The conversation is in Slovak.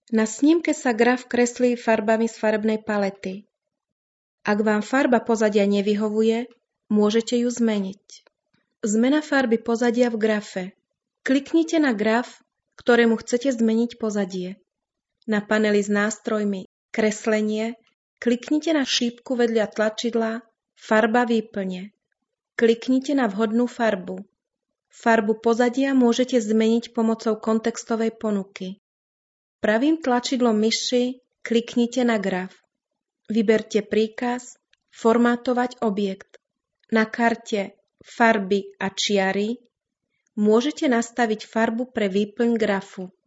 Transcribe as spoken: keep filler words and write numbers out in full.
Na snímke sa graf kreslí farbami z farebnej palety. Ak vám farba pozadia nevyhovuje, môžete ju zmeniť. Zmena farby pozadia v grafe. Kliknite na graf, ktorému chcete zmeniť pozadie. Na paneli s nástrojmi Kreslenie kliknite na šípku vedľa tlačidla Farba výplne. Kliknite na vhodnú farbu. Farbu pozadia môžete zmeniť pomocou kontextovej ponuky. Pravým tlačidlom myši kliknite na graf. Vyberte príkaz Formátovať objekt. Na karte Farby a čiary môžete nastaviť farbu pre výplň grafu.